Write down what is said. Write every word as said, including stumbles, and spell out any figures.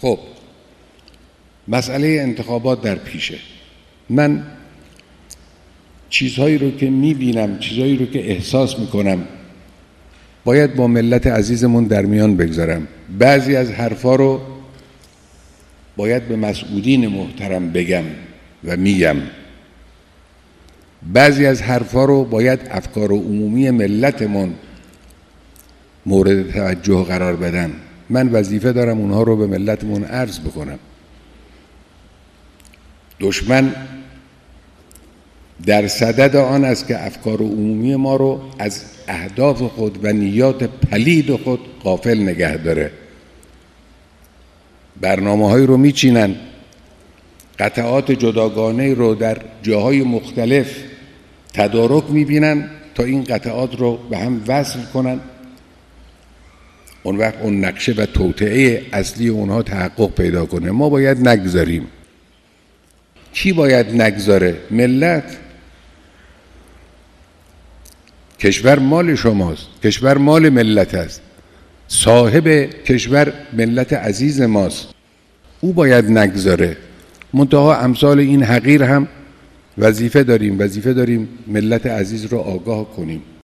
خب مسئله انتخابات در پیشه. من چیزهایی رو که میبینم، چیزهایی رو که احساس میکنم باید با ملت عزیزمون در میان بگذارم. بعضی از حرفا رو باید به مسئولین محترم بگم و میگم. بعضی از حرفا رو باید افکار عمومی ملتمون مورد توجه قرار بدن. من وظیفه دارم اونها رو به ملتمون عرض بکنم. دشمن در صدد آن است که افکار عمومی ما رو از اهداف خود و نیات پلید خود غافل نگه داره. برنامه‌هایی رو میچینن، قطعات جداگانه رو در جاهای مختلف تدارک میبینن تا این قطعات رو به هم وصل کنن. اون وقت اون نقشه و توطئه اصلی اونها تحقق پیدا کنه. ما باید نگذاریم. کی باید نگذاره؟ ملت. کشور مال شماست، کشور مال ملت است، صاحب کشور ملت عزیز ماست، او باید نگذاره. منتها امثال این حقیر هم وظیفه داریم وظیفه داریم ملت عزیز رو آگاه کنیم.